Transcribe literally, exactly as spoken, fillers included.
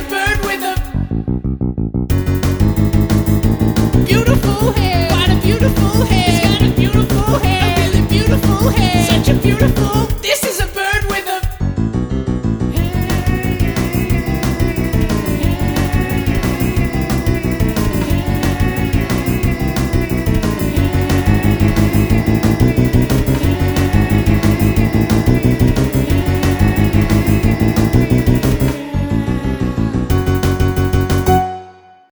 a bird with a beautiful hair. Got a beautiful hair. He's got a beautiful hair. A really beautiful hair. Such a beautiful. This